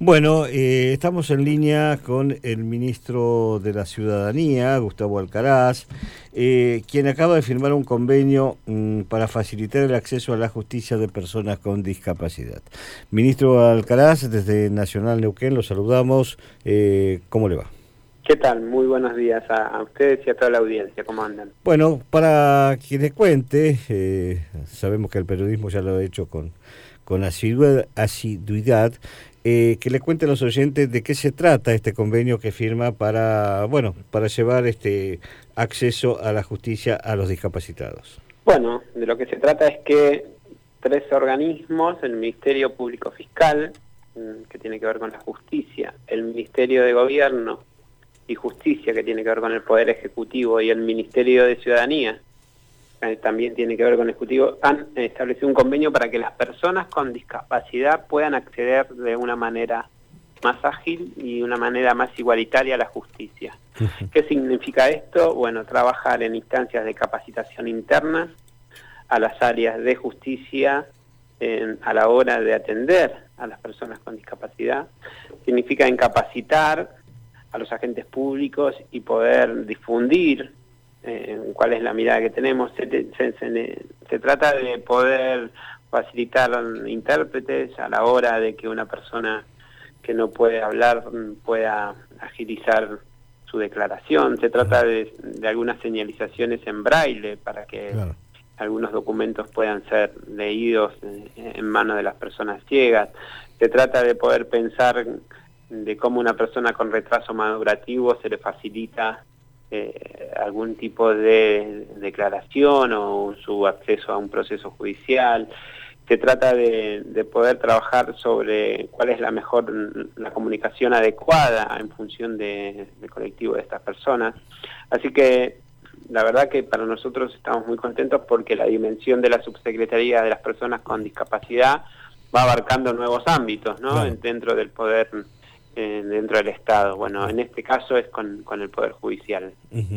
Bueno, estamos en línea con el ministro de la Ciudadanía, Gustavo Alcaraz, quien acaba de firmar un convenio para facilitar el acceso a la justicia de personas con discapacidad. Ministro Alcaraz, desde Nacional Neuquén, lo saludamos. ¿Cómo le va? ¿Qué tal? Muy buenos días a ustedes y a toda la audiencia. ¿Cómo andan? Bueno, para quien les cuente, sabemos que el periodismo ya lo ha hecho con asiduidad, que le cuente a los oyentes de qué se trata este convenio que firma para llevar este acceso a la justicia a los discapacitados. Bueno, de lo que se trata es que 3 organismos, el Ministerio Público Fiscal, que tiene que ver con la justicia, el Ministerio de Gobierno y Justicia, que tiene que ver con el Poder Ejecutivo, y el Ministerio de Ciudadanía, también tiene que ver con el Ejecutivo, han establecido un convenio para que las personas con discapacidad puedan acceder de una manera más ágil y una manera más igualitaria a la justicia. ¿Qué significa esto? Bueno, trabajar en instancias de capacitación interna a las áreas de justicia a la hora de atender a las personas con discapacidad. Significa incapacitar a los agentes públicos y poder difundir cuál es la mirada que tenemos. Se trata de poder facilitar intérpretes a la hora de que una persona que no puede hablar pueda agilizar su declaración. Se trata de algunas señalizaciones en braille para que algunos documentos puedan ser leídos en manos de las personas ciegas. Se trata de poder pensar de cómo una persona con retraso madurativo se le facilita algún tipo de declaración o su acceso a un proceso judicial. Se trata de poder trabajar sobre cuál es la comunicación adecuada en función del colectivo de estas personas. Así que la verdad que para nosotros estamos muy contentos porque la dimensión de la Subsecretaría de las Personas con Discapacidad va abarcando nuevos ámbitos, ¿no? Claro. Dentro del poder, dentro del Estado. Bueno, en este caso es con el Poder Judicial.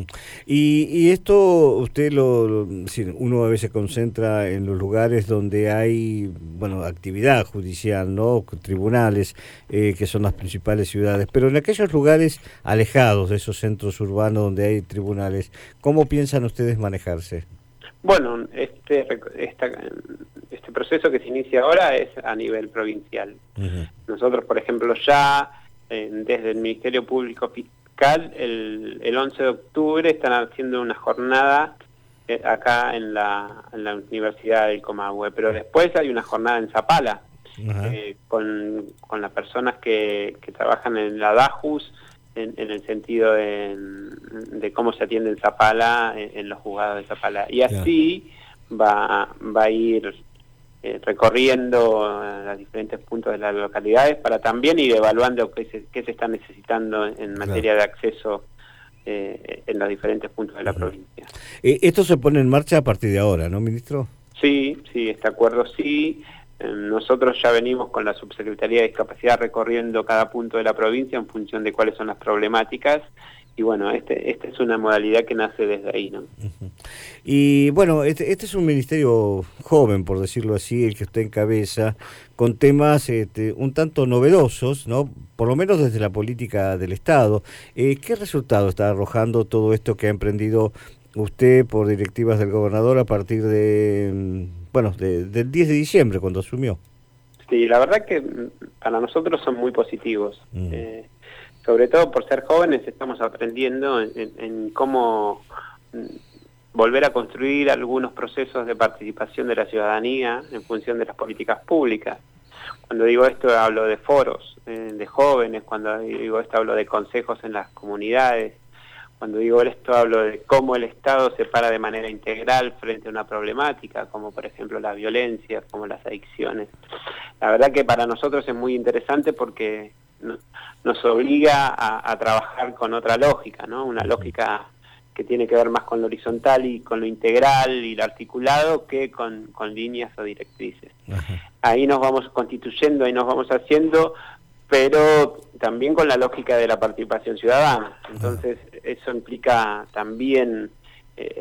Y esto usted uno a veces concentra en los lugares donde hay, actividad judicial, ¿no? Tribunales, que son las principales ciudades, pero en aquellos lugares alejados de esos centros urbanos donde hay tribunales, ¿cómo piensan ustedes manejarse? Bueno, este proceso que se inicia ahora es a nivel provincial. Nosotros, por ejemplo, ya desde el Ministerio Público Fiscal, el 11 de octubre están haciendo una jornada acá en la Universidad del Comahue, pero después hay una jornada en Zapala, con las personas que trabajan en la DAJUS, en el sentido de cómo se atiende en Zapala, en los juzgados de Zapala. Y así va a ir recorriendo los diferentes puntos de las localidades para también ir evaluando qué se está necesitando en materia de acceso en los diferentes puntos de la provincia. Esto se pone en marcha a partir de ahora, ¿no, ministro? Sí, este acuerdo sí. Nosotros ya venimos con la Subsecretaría de Discapacidad recorriendo cada punto de la provincia en función de cuáles son las problemáticas. Y bueno, esta es una modalidad que nace desde ahí, ¿no? Y bueno, este es un ministerio joven, por decirlo así, el que usted encabeza, con temas un tanto novedosos, ¿no? Por lo menos desde la política del Estado. ¿Qué resultado está arrojando todo esto que ha emprendido usted por directivas del gobernador a partir del 10 de diciembre, cuando asumió? Sí, la verdad que para nosotros son muy positivos. Sobre todo por ser jóvenes estamos aprendiendo en cómo volver a construir algunos procesos de participación de la ciudadanía en función de las políticas públicas. Cuando digo esto hablo de foros de jóvenes, cuando digo esto hablo de consejos en las comunidades, cuando digo esto hablo de cómo el Estado se para de manera integral frente a una problemática, como por ejemplo la violencia, como las adicciones. La verdad que para nosotros es muy interesante porque nos obliga a trabajar con otra lógica, ¿no? Una lógica que tiene que ver más con lo horizontal y con lo integral y lo articulado que con líneas o directrices. Ahí nos vamos constituyendo, ahí nos vamos haciendo, pero también con la lógica de la participación ciudadana. Entonces eso implica también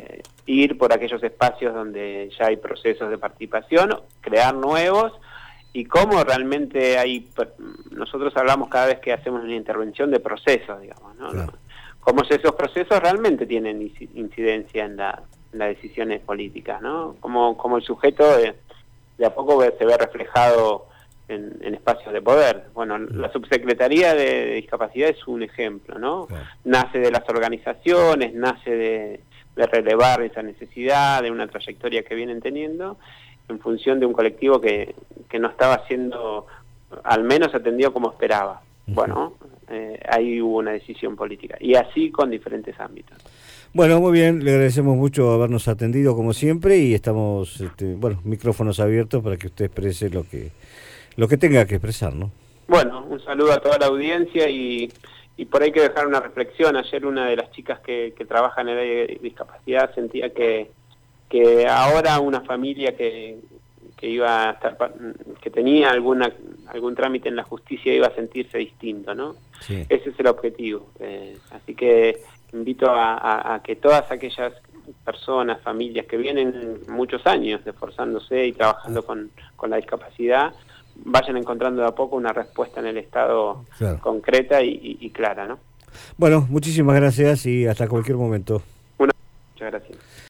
ir por aquellos espacios donde ya hay procesos de participación, crear nuevos y cómo realmente nosotros hablamos cada vez que hacemos una intervención de procesos, digamos, ¿no? Claro. Cómo esos procesos realmente tienen incidencia en las decisiones políticas, ¿no? Como el sujeto de a poco se ve reflejado en espacios de poder. Bueno, la Subsecretaría de Discapacidad es un ejemplo, ¿no? Claro. Nace de las organizaciones, nace de relevar esa necesidad, de una trayectoria que vienen teniendo, en función de un colectivo que no estaba siendo, al menos atendido como esperaba. Bueno, ahí hubo una decisión política, y así con diferentes ámbitos. Bueno, muy bien, le agradecemos mucho habernos atendido como siempre y estamos, micrófonos abiertos para que usted exprese lo que tenga que expresar, ¿no? Bueno, un saludo a toda la audiencia y por ahí hay que dejar una reflexión. Ayer una de las chicas que trabaja en el área de discapacidad sentía que ahora una familia que iba a estar, que tenía algún trámite en la justicia iba a sentirse distinto, ¿no? Sí. Ese es el objetivo. Así que invito a que todas aquellas personas, familias que vienen muchos años esforzándose y trabajando con la discapacidad, vayan encontrando de a poco una respuesta en el Estado, claro, concreta y clara, ¿no? Bueno, muchísimas gracias y hasta cualquier momento. Muchas gracias.